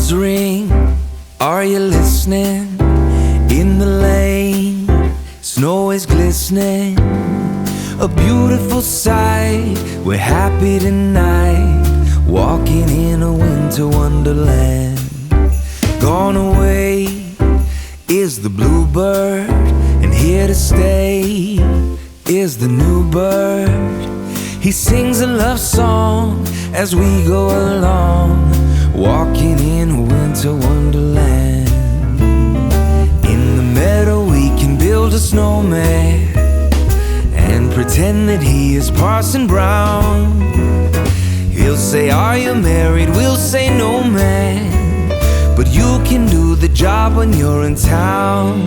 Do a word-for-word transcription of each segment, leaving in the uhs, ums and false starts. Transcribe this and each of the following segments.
bells ring, are you listening? In the lane, snow is glistening, a beautiful sight. We're happy tonight, walking in a winter wonderland. Gone away is the bluebird, and here to stay is the new bird. He sings a love song as we go along, walking in a winter wonderland. In the meadow we can build a snowman and pretend that he is Parson Brown. He'll say, are you married? We'll say, no man, but you can do the job when you're in town.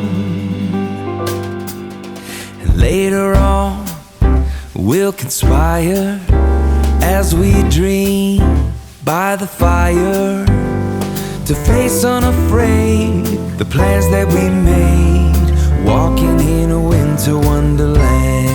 And later on we'll conspire as we dream by the fire to face unafraid the plans that we made, walking in a winter wonderland.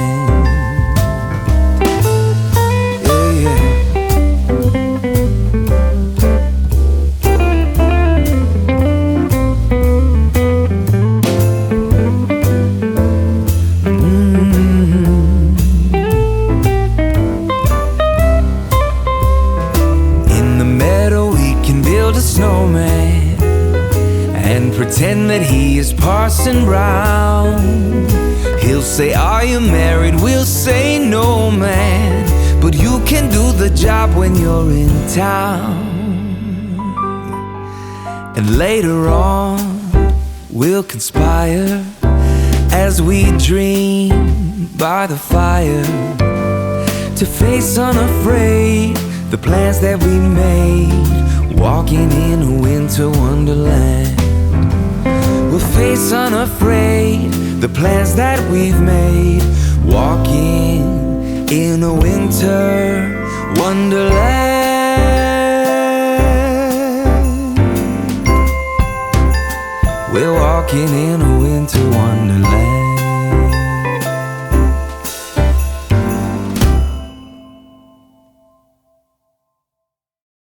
Snowman and pretend that he is Parson Brown. He'll say, are you married? We'll say, no man, but you can do the job when you're in town. And later on we'll conspire as we dream by the fire to face unafraid the plans that we made, walking in a winter wonderland. We'll face unafraid the plans that we've made, walking in a winter wonderland. We're walking in a winter wonderland.